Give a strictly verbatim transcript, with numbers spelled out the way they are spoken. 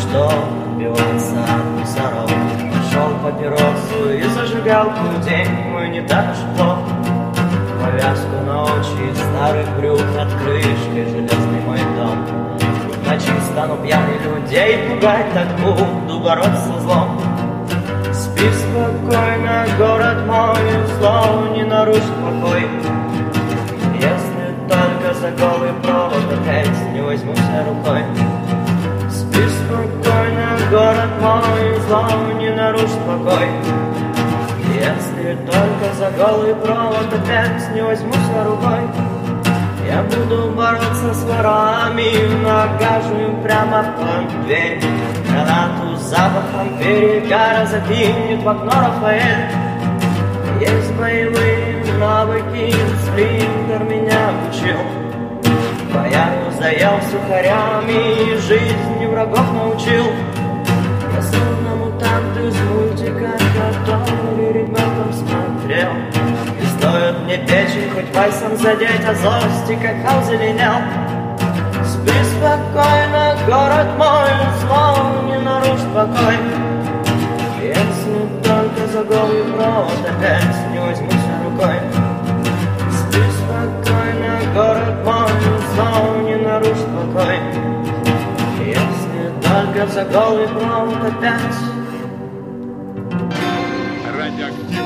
что отбиваться от мусоров. Нашел папиросу и зажигалку, день мой не так уж плох. Повязку на очи старых брюк над крышкой, железный мой дом. В ночи стану пьяный людей пугать, так буду бороться со злом. Спи спокойно, город мой, зло не нарушит покой. Если только за голый провод опять не возьмуся рукой. Спи спокойно, город мой, зло не нарушит покой. Если только за голый провод опять не возьмуся рукой. Я буду бороться с ворами, нагажу им прямо под дверь. Гранату с запахом перегара закинет в окно Рафаэль. Есть боевые навыки, Сплинтер меня учил. Бояру заел сухарями и жизни врагов научил. Я словно мутант из мультика, который ребенком смотрел. И стоит мне печень хоть пальцем задеть, а злости какао зеленел. Спи спокойно, город мой, зло не нарушит покой. Если только за голый провод опять не возьмуся рукой. Спи спокойно, город мой, зло не нарушит покой. Если только за голый провод опять. Радиоактивный.